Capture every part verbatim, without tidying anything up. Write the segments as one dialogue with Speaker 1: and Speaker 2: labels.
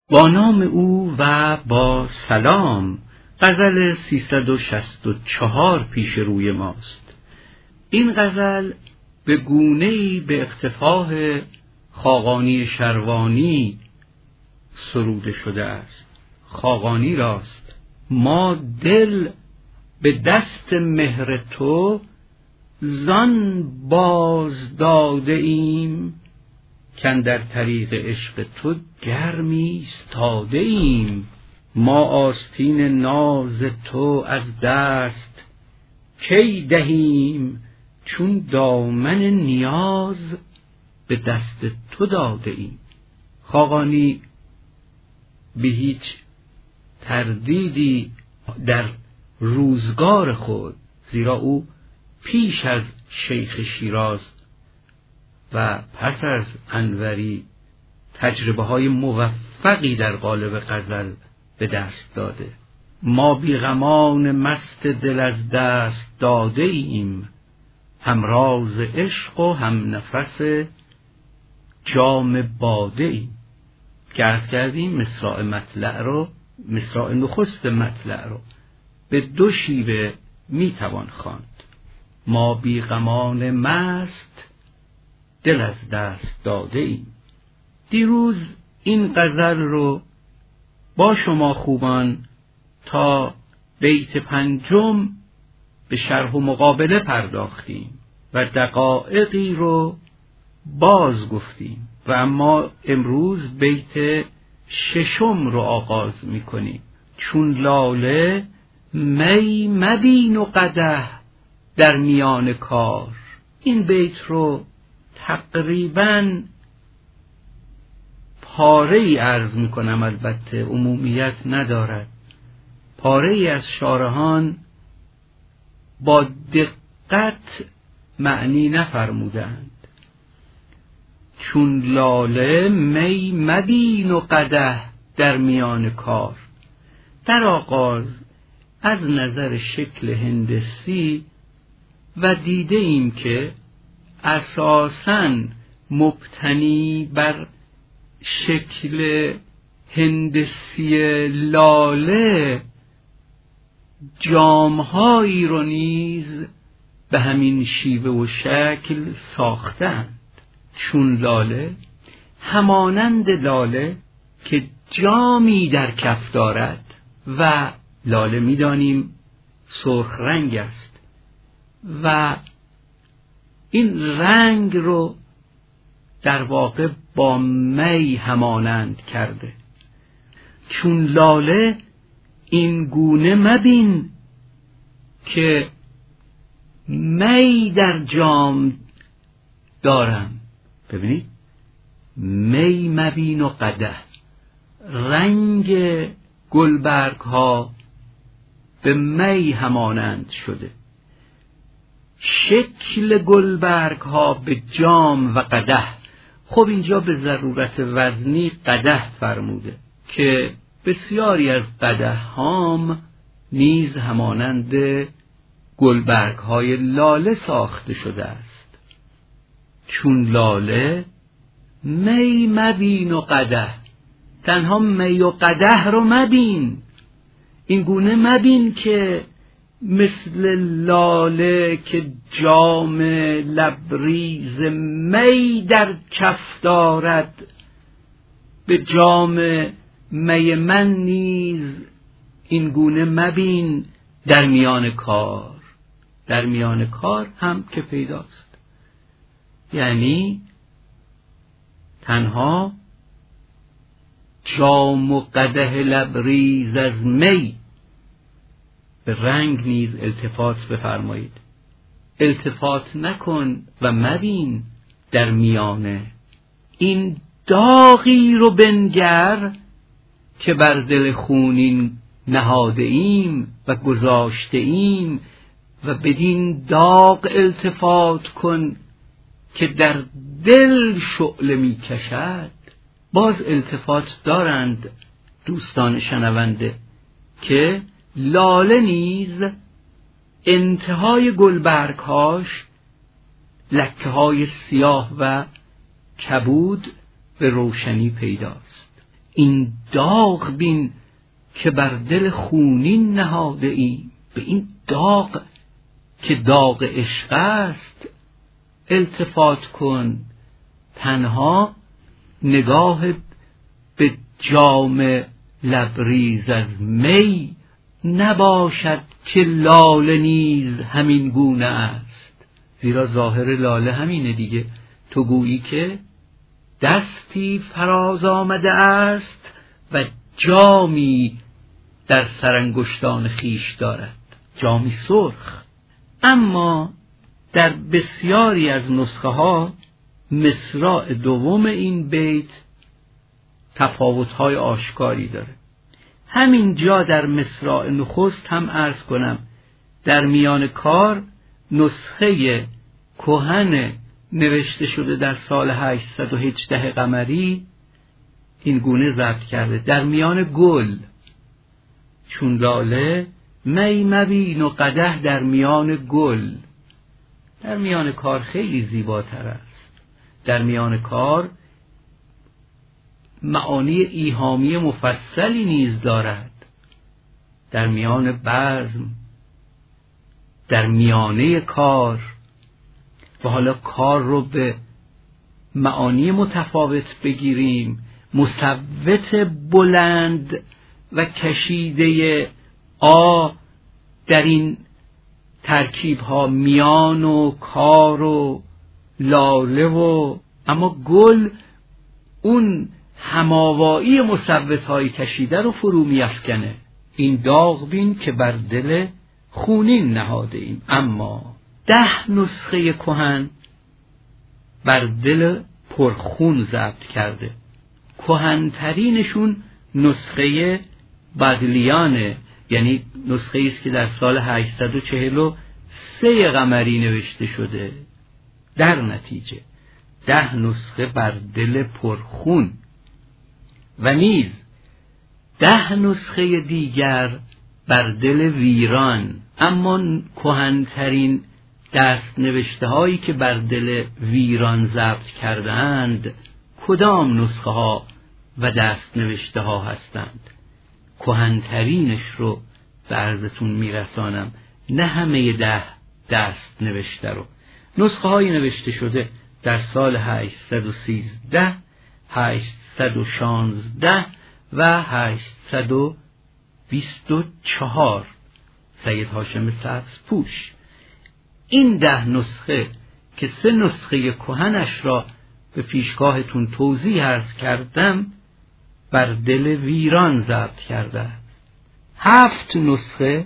Speaker 1: با نام او و با سلام. غزل سیصد و شصت و چهار پیش روی ماست. این غزل به گونه‌ای به اقتفاء خاقانی شروانی سروده شده است. خاقانی راست: ما دل به دست مهر تو زان باز داده ایم، کاندر طریق عشق تو گرم ایستاده ایم. ما آستین ناز تو از دست کی دهیم، چون دامن نیاز به دست تو داده ایم. خاقانی به هیچ تردیدی در روزگار خود، زیرا او پیش از شیخ شیراز و پس از انوری تجربه های موفقی در قالب غزل به دست داده. ما بیغمان مست دل از دست داده ایم، هم راز عشق و هم نفس جام باده ایم. که عرض کردیم مصرع مطلع رو، مصرع نخست مطلع رو به دو شیوه میتوان خواند. ما بیغمان مست دل از دست داده ایم. دیروز این غزل رو با شما خوبان تا بیت پنجم به شرح و مقابله پرداختیم و دقایقی رو باز گفتیم و اما امروز بیت ششم رو آغاز میکنیم. چون لاله می مبین و قدح در میان کار. این بیت رو تقریباً پاره ای عرض میکنم، البته عمومیت ندارد. پاره ای از شارحان با دقت معنی نفرمودند. چون لاله می مبین و قدح در میان کار. در آغاز از نظر شکل هندسی و دیده ایم که اساساً مبتنی بر شکل هندسی لاله جامهایی رو نیز به همین شیوه و شکل ساختند. چون لاله همانند لاله که جامی در کف دارد و لاله می‌دانیم سرخ رنگ است و این رنگ رو در واقع با می همانند کرده. چون لاله این گونه مبین که می در جام دارم. ببینید، می مبین و قدح، رنگ گلبرگ ها به می همانند شده، شکل گلبرگ ها به جام و قدح. خب اینجا به ضرورت وزنی قدح فرموده که بسیاری از قدح هام نیز همانند گلبرگ های لاله ساخته شده است. چون لاله می مبین و قدح، تنها می و قدح رو مبین، این گونه مبین که مثل لاله که جام لبریز می در کف دارد، به جام می من نیز این گونه مبین در میان کار. در میان کار هم که پیداست، یعنی تنها جام و قدح لبریز از می. به رنگ نیز التفات بفرمایید. التفات نکن و مبین در میانه. این داغی رو بنگر که بر دل خونین نهاده ایم و گذاشته ایم و بدین داغ التفات کن که در دل شعله می کشد. باز التفات دارند دوستان شنونده که لاله نیز انتهای گلبرگهاش لکه های سیاه و کبود به روشنی پیداست. این داغ بین که بر دل خونین نهاده ایم. به این داغ که داغ عشق است التفات کن، تنها نگاه به جام لبریز از می نباشد که لاله نیز همین گونه است. زیرا ظاهر لاله همینه دیگه. تو گویی که دستی فراز آمده است و جامی در سرانگشتان خیش دارد، جامی سرخ. اما در بسیاری از نسخه ها مصرع دوم این بیت تفاوت‌های آشکاری داره. همین جا در مصرع نخست هم عرض کنم در میان کار نسخه کهن نوشته شده در سال هشتصد و هجده قمری این گونه ضبط کرده: در میان گل چون لاله می مبین و قدح در میان گل. در میان کار خیلی زیباتر است. در میان کار معانی ایهامی مفصلی نیز دارد. در میان بزم، در میانه کار. و حالا کار رو به معانی متفاوت بگیریم، مصوت بلند و کشیده آ در این ترکیب ها میان و کار و لاله و اما گل اون هماوایی مصوت های کشیده رو فرو میافکنه. این داغ بین که بر دل خونین نهاده ایم. اما ده نسخه کهن بر دل پرخون ضبط کرده. کهن‌ترینشون نسخه بدلیانه، یعنی نسخه ایست که در سال هشتصد و چهل و سه قمری نوشته شده. در نتیجه ده نسخه بر دل پرخون و نیز ده نسخه دیگر بر دل ویران. اما کهن‌ترین دست نوشته هایی که بر دل ویران ضبط کردند کدام نسخه ها و دست نوشته ها هستند؟ کهن‌ترینش رو به عرضتون میرسانم، نه همه ده دست نوشته رو. نسخه های نوشته شده در سال هشتصد و سیزده، هشتصد و شانزده و هشتصد و بیست و چهار سید هاشم سبزپوش. این ده نسخه که سه نسخه کهنش را به پیشگاهتون توضیح عرض کردم بر دل ویران ضبط کرده است. هفت نسخه،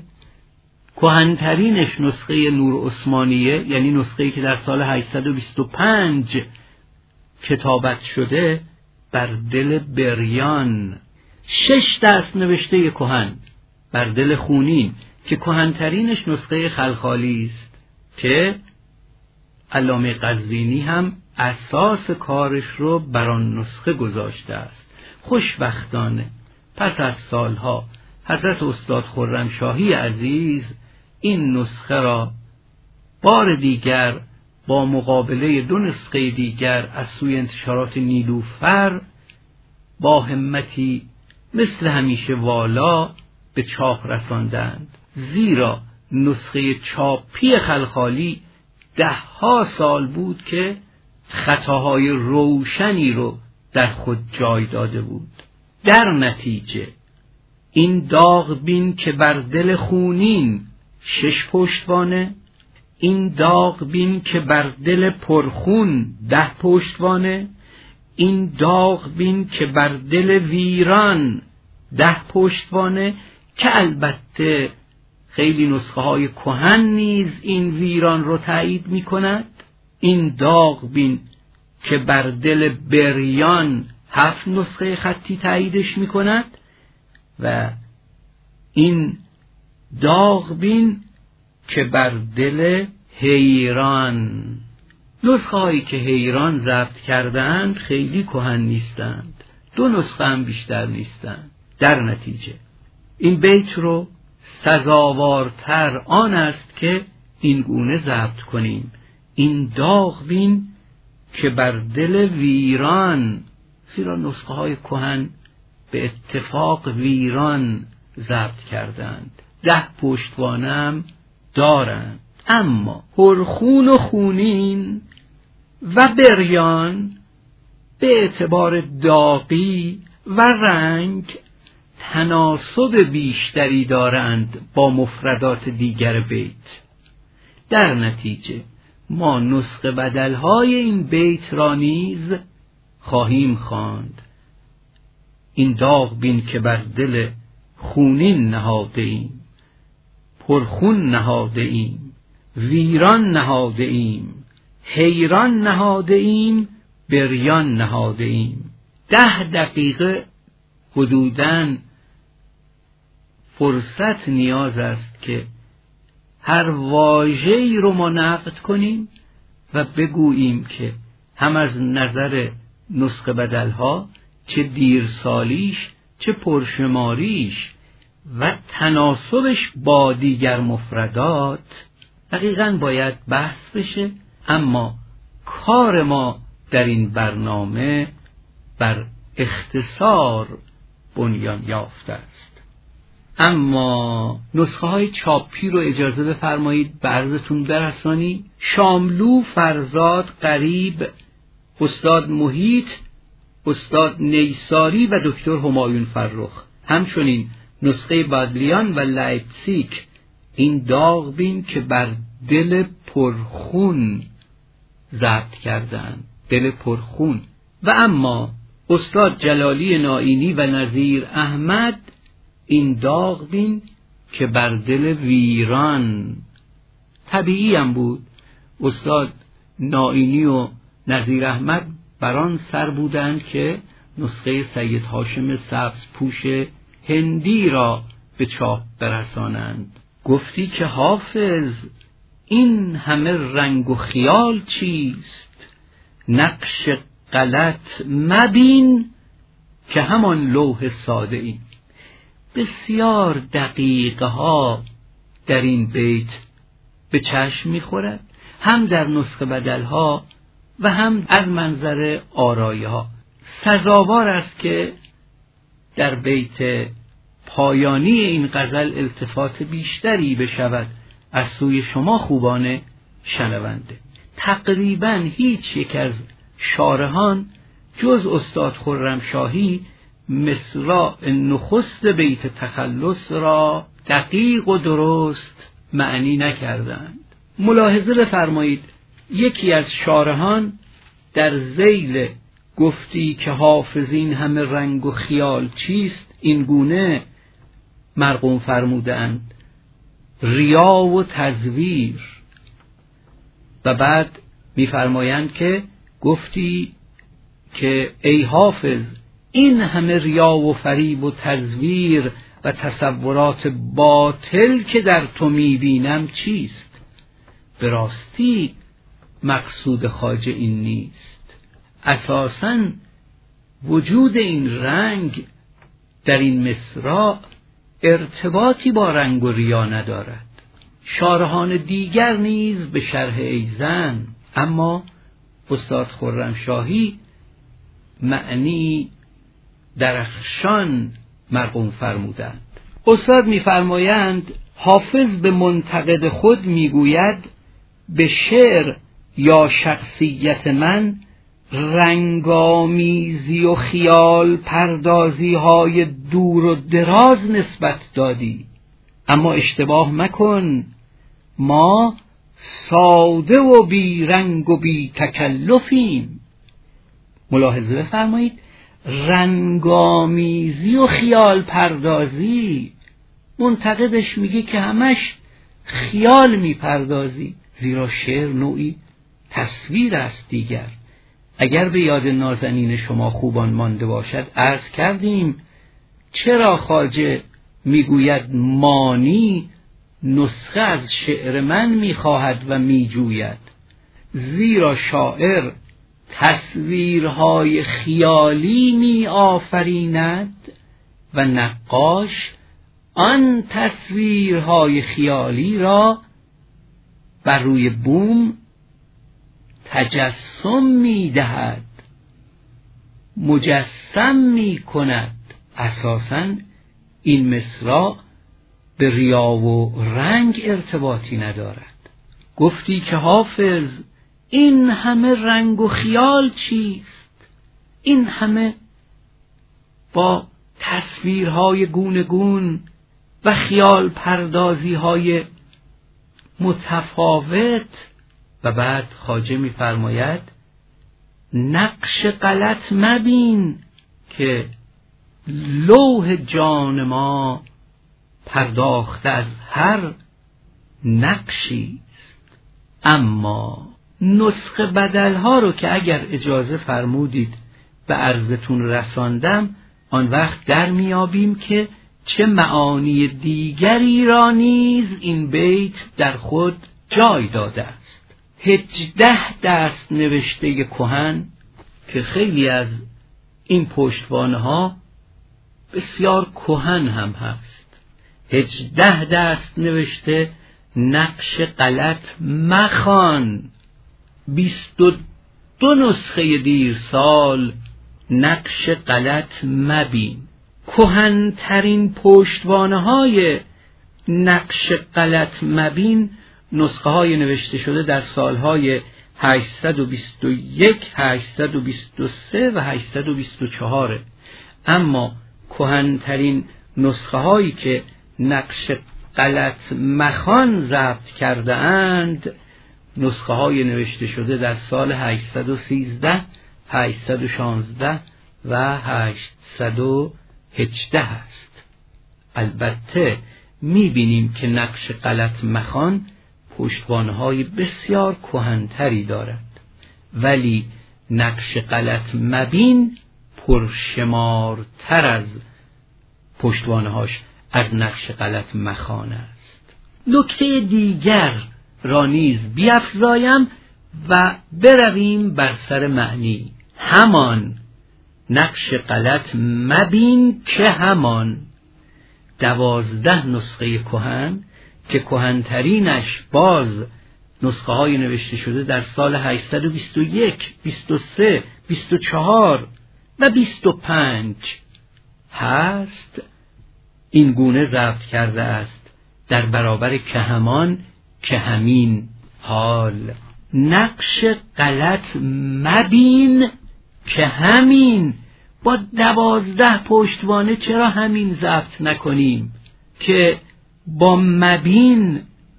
Speaker 1: کهن‌ترینش نسخه نور عثمانیه، یعنی نسخه‌ای که در سال هشتصد و بیست و پنج کتابت شده، بر دل بریان. شش دست نوشته کهن بر دل خونین که کهن‌ترینش نسخه خلخالی است که علامه قزوینی هم اساس کارش رو بر آن نسخه گذاشته است. خوشبختانه پس از سالها حضرت استاد خرمشاهی عزیز این نسخه را بار دیگر با مقابله دو نسخه دیگر از سوی انتشارات نیلوفر با همتی مثل همیشه والا به چاپ رساندند. زیرا نسخه چاپی خلخالی ده ها سال بود که خطاهای روشنی رو در خود جای داده بود. در نتیجه این داغ بین که بر دل خونین شش پشتوانه، این داغ بین که بر دل پرخون ده پشتوانه، این داغ بین که بر دل ویران ده پشتوانه، که البته خیلی نسخه های کهن نیز این ویران رو تایید می کند. این داغ بین که بر دل بریان هفت نسخه خطی تاییدش می کند و این داغ بین که بر دل حیران. نسخه هایی که حیران ضبط کردند خیلی کهن نیستند، دو نسخه هم بیشتر نیستند. در نتیجه این بیت رو سزاوارتر آن است که این گونه ضبط کنیم: این داغ بین که بر دل ویران. زیرا نسخه های کهن به اتفاق ویران ضبط کردند. ده پشتوانم دارند، اما پرخون و خونین و بریان به اعتبار داغی و رنگ تناسب بیشتری دارند با مفردات دیگر بیت. در نتیجه ما نسخه بدلهای این بیت را نیز خواهیم خواند. این داغ بین که بر دل خونین نهاده ایم، پرخون نهاده ایم، ویران نهاده ایم، حیران نهاده ایم، بریان نهاده ایم. ده دقیقه حدوداً فرصت نیاز است که هر واژه‌ای رو ما نقد کنیم و بگوییم که هم از نظر نسخه بدلها، چه دیرسالیش، چه پرشماریش و تناسبش با دیگر مفردات دقیقاً باید بحث بشه. اما کار ما در این برنامه بر اختصار بنیان یافته است. اما نسخه های چاپی رو اجازه بفرمایید به عرضتون برسانی. شاملو، فرزاد، قریب، استاد محیط، استاد نیساری و دکتر همایون فرخ. همچنین نسخه بادلیان و لایپزیگ. این داغ بین که بر دل پرخون ضبط کردند، دل پرخون. و اما استاد جلالی نائینی و نظیر احمد، این داغ بین که بر دل ویران. طبیعی هم بود استاد نائینی و نظیر احمد بران سر بودند که نسخه سید هاشم سبزپوش هندی را به چاپ برسانند. گفتی که حافظ این همه رنگ و خیال چیست؟ نقش غلط مبین که همان لوح ساده ای. بسیار دقیقه ها در این بیت به چشم می‌خورد، هم در نسخه بدلها و هم از منظر آرایه ها. سزاوار است که در بیت پایانی این غزل التفات بیشتری بشود از سوی شما خوبان شنونده. تقریبا هیچ یک از شارحان جز استاد خرمشاهی مصرع نخست بیت تخلص را دقیق و درست معنی نکردند. ملاحظه بفرمایید یکی از شارحان در ذیل گفتی که حافظ این همه رنگ و خیال چیست این گونه مرقوم فرمودند: ریا و تزویر. و بعد می‌فرمایند که گفتی که ای حافظ این همه ریا و فریب و تزویر و تصورات باطل که در تو می‌بینم چیست؟ به راستی مقصود خواجه این نیست. اساساً وجود این رنگ در این مصرع ارتباطی با رنگ و ریا ندارد. شارحان دیگر نیز به شرح ایزن، اما استاد خرمشاهی معنی درخشان مرقوم فرمودند. استاد می‌فرمایند حافظ به منتقد خود میگوید به شعر یا شخصیت من رنگامیزی و خیال پردازی های دور و دراز نسبت دادی، اما اشتباه مکن، ما ساده و بی رنگ و بی تکلفیم. ملاحظه بفرمایید رنگامیزی و خیال پردازی. منتقدش میگه که همش خیال میپردازی، زیرا شعر نوعی تصویر است دیگر. اگر به یاد نازنین شما خوبان مانده باشد عرض کردیم چرا خواجه میگوید مانی نسخه از شعر من میخواهد و میجوید، زیرا شاعر تصویرهای خیالی می آفریند و نقاش آن تصویرهای خیالی را بر روی بوم تجسم می دهد، مجسم می کند. اساساً این مصرع به ریا و رنگ ارتباطی ندارد. گفتی که حافظ این همه رنگ و خیال چیست؟ این همه با تصویرهای گونه گون و خیال پردازی های متفاوت. و بعد خواجه می فرماید نقش غلط مبین که لوح جان ما پرداخته از هر نقشی است. اما نسخه بدلها رو که اگر اجازه فرمودید به عرضتون رساندم، آن وقت در میابیم که چه معانی دیگری را نیز این بیت در خود جای داده است. هجده دست نوشته کهن که خیلی از این پشتوانه ها بسیار کهن هم هست. هجده دست نوشته نقش غلط مخوان، بیست و دو نسخه دیر سال نقش غلط مبین. کهن‌ترین پشتوانه های نقش غلط مبین نسخه های نوشته شده در سالهای هشتصد و بیست و یک، هشتصد و بیست و سه و هشتصد و بیست و چهار. اما کهن‌ترین نسخه هایی که نقش غلط مخوان ضبط کرده اند نسخه های نوشته شده در سال هشتصد و سیزده، هشتصد و شانزده و هشتصد و هجده است. البته میبینیم که نقش غلط مخوان پشتوانه‌های بسیار کهن‌تری دارد، ولی نقش غلط مبین پرشمارتر از پشتوانه‌هاش از نقش غلط مخوان است. نکته دیگر را نیز بیفزایم و برویم بر سر معنی. همان نقش غلط مبین که همان دوازده نسخه کهن که کهن‌ترینش باز نسخه های نوشته شده در سال هشتصد و بیست و یک، بیست و سه، بیست و چهار و بیست و پنج هست، این گونه ضبط کرده است در برابر که همان که همین. حال نقش غلط مبین که همین، با دوازده پشتوانه چرا همین ضبط نکنیم که با مبین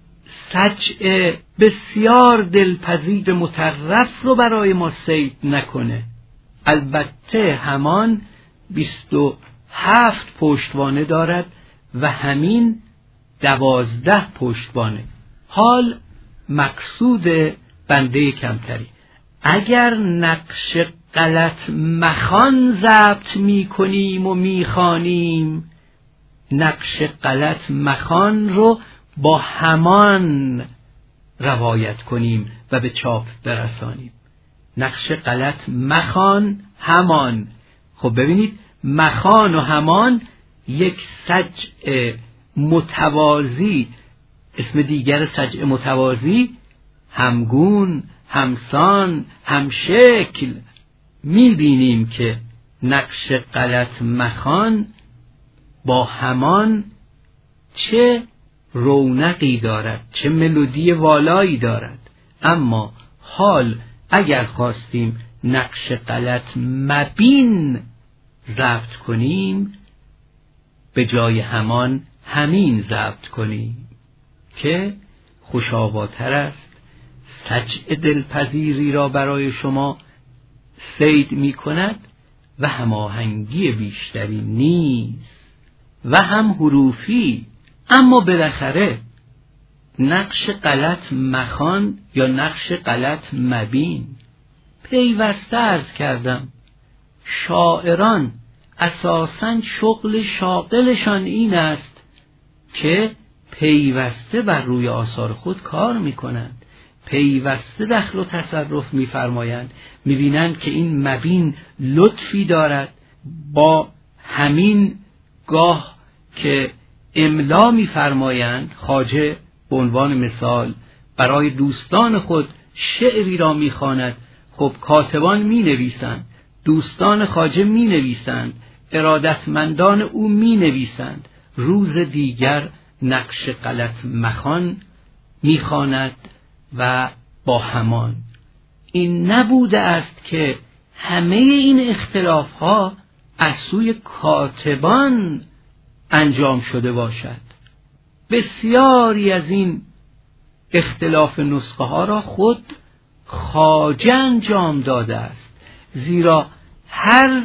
Speaker 1: سجع بسیار دلپذیر مطرف رو برای ما صید نکنه؟ البته همان بیست و هفت پشتوانه دارد و همین دوازده پشتوانه. حال مقصود بنده کمتری، اگر نقش غلط مخوان ضبط می کنیم و می خوانیم، نقش غلط مخوان رو با همان روایت کنیم و به چاپ برسانیم. نقش غلط مخوان همان. خب ببینید، مخوان و همان یک سجع متوازی، اسم دیگر سجع متوازی، همگون، همسان، همشکل. میبینیم که نقش غلط مخوان با همان چه رونقی دارد، چه ملودی والایی دارد. اما حال اگر خواستیم نقش غلط مبین ضبط کنیم، به جای همان همین ضبط کنیم که خوش‌آواتر است، سجع دلپذیری را برای شما صید می کند و هماهنگی بیشتری نیست و هم حروفی. اما بالاخره نقش غلط مخوان یا نقش غلط مبین پیوسته عرض کردم، شاعران اساساً شغل شاغلشان این است که پیوسته بر روی آثار خود کار می کنند، پیوسته دخل و تصرف می فرمایند، می بینند که این مبین لطفی دارد. با همین گاه که املا می فرمایند، خواجه به عنوان مثال برای دوستان خود شعری را می خواند، خب کاتبان می نویسند، دوستان خواجه می نویسند، ارادتمندان او می نویسند روز دیگر نقش غلط مخوان می خواند و با همان. این نبوده است که همه این اختلاف ها از سوی کاتبان انجام شده باشد. بسیاری از این اختلاف نسخه ها را خود خواجه انجام داده است، زیرا هر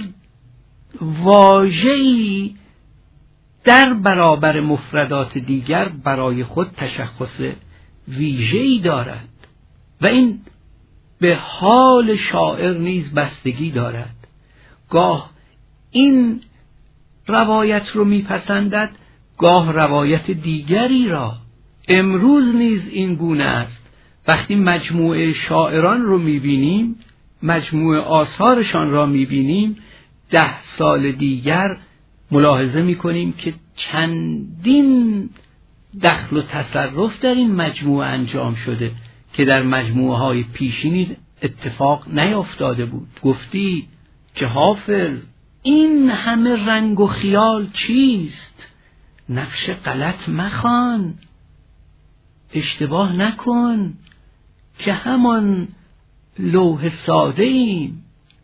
Speaker 1: واژه‌ای در برابر مفردات دیگر برای خود تشخص ویژه‌ای دارد و این به حال شاعر نیز بستگی دارد. گاه این روایت رو میپسندد، گاه روایت دیگری را. امروز نیز این گونه است. وقتی مجموعه شاعران رو میبینیم، مجموعه آثارشان را میبینیم، ده سال دیگر ملاحظه میکنیم که چندین دخل و تصرف در این مجموعه انجام شده که در مجموعه های پیشینی اتفاق نیفتاده بود. گفتی که حافظ این همه رنگ و خیال چیست؟ نقش غلط مخوان، اشتباه نکن که همان لوح ساده ایم،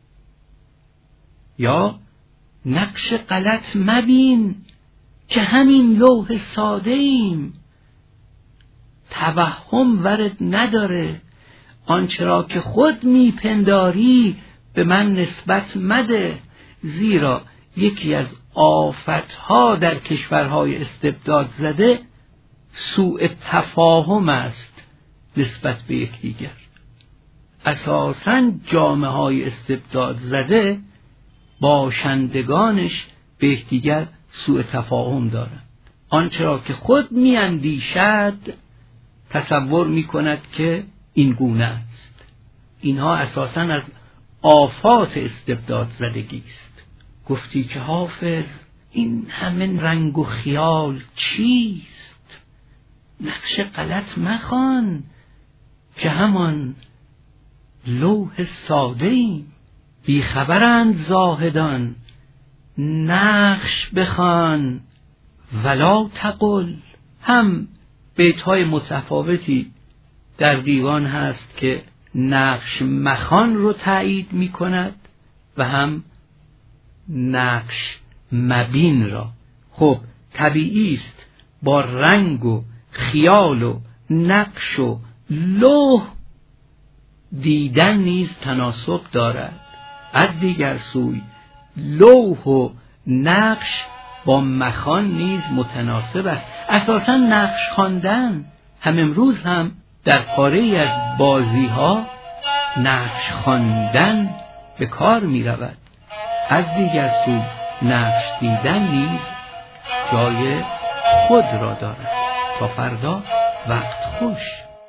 Speaker 1: یا نقش غلط مبین که همین لوح ساده ایم. توهم ورد نداره، آنچه را که خود میپنداری به من نسبت مده، زیرا یکی از آفتها در کشورهای استبداد زده سوء تفاهم است نسبت به یکدیگر. اساساً جامعه های استبداد زده باشندگانش به یکدیگر سوء تفاهم دارند. آنچه را که خود میاندیشد تصور میکند که این گونه است. اینها اساساً از آفات استبداد زدگی است. گفتی که حافظ این همه رنگ و خیال چیست؟ نقش غلط مخوان که همان لوح ساده ایم. بیخبرند زاهدان نقش بخوان ولا تقل. هم بیت‌های متفاوتی در دیوان هست که نقش مخوان رو تایید می کند و هم نقش مبین را. خب طبیعی است با رنگ و خیال و نقش و لوح دیدن نیز تناسب دارد. از دیگر سوی لوح و نقش با مخوان نیز متناسب است. اساساً نقش خواندن هم امروز هم در پاره‌ای از بازی ها نقش خواندن به کار می رود. از دیگر سوی نقش دیدن نیز جای خود را دارد. تا فردا وقت خوش.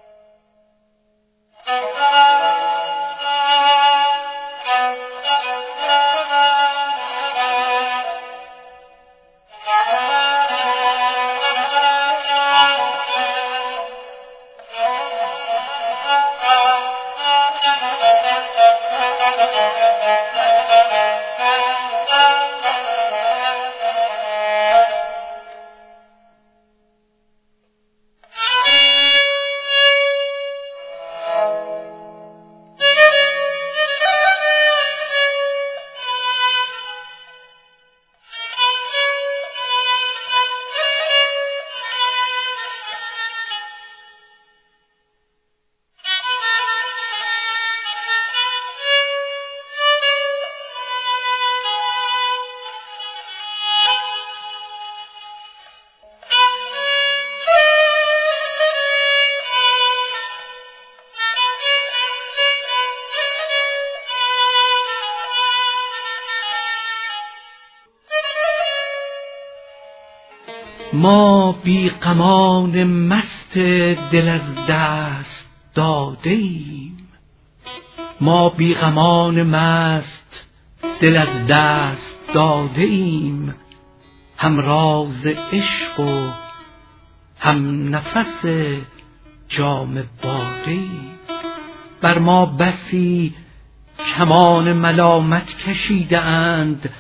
Speaker 1: ما بی غمان مست دل از دست داده ایم، ما بی غمان مست دل از دست داده ایم، هم راز عشق و هم نفس جام باده ایم. بر ما بسی کمان ملامت کشیده اند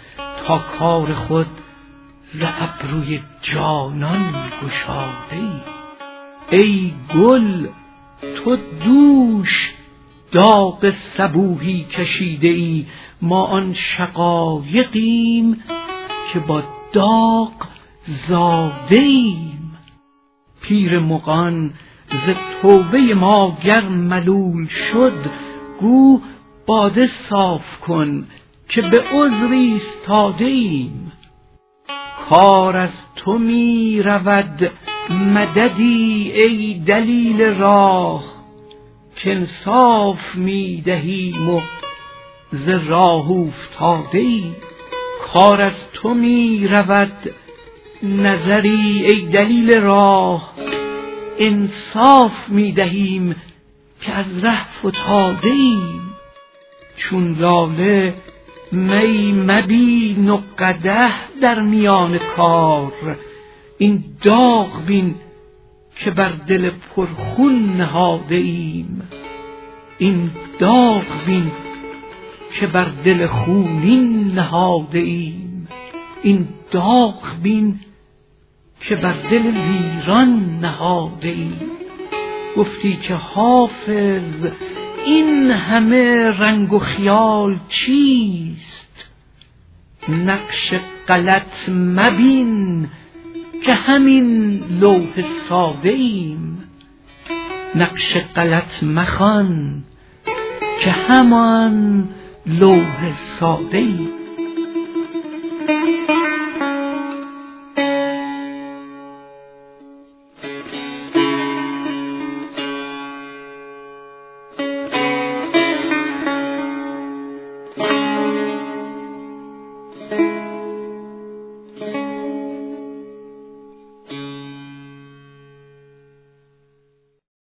Speaker 1: تا کار خود ز ابروی جانان گشاده ای. ای گل تو دوش داغ صبوحی کشیده ای، ما آن شقایقیم که با داغ زاده ایم. پیر مغان ز توبه ما گر ملول شد، گو باده صاف کن که به عذر ایستاده ایم. کار از تو می رود مددی ای دلیل راه، که انصاف می دهیم و ز راه افتاده ایم. کار از تو می رود نظری ای دلیل راه، انصاف می دهیم که از ره فتاده ایم. چون لاله می مبین و قدح در میان کار، این داغ بین که بر دل پرخون نهاده ایم. این داغ بین که بر دل خونین نهاده ایم. این داغ بین که بر دل ویران نهاده ایم. گفتی که حافظ این همه رنگ و خیال چیست؟ نقش غلط مبین که همین لوح ساده ایم. نقش غلط مخوان که همان لوح ساده ایم.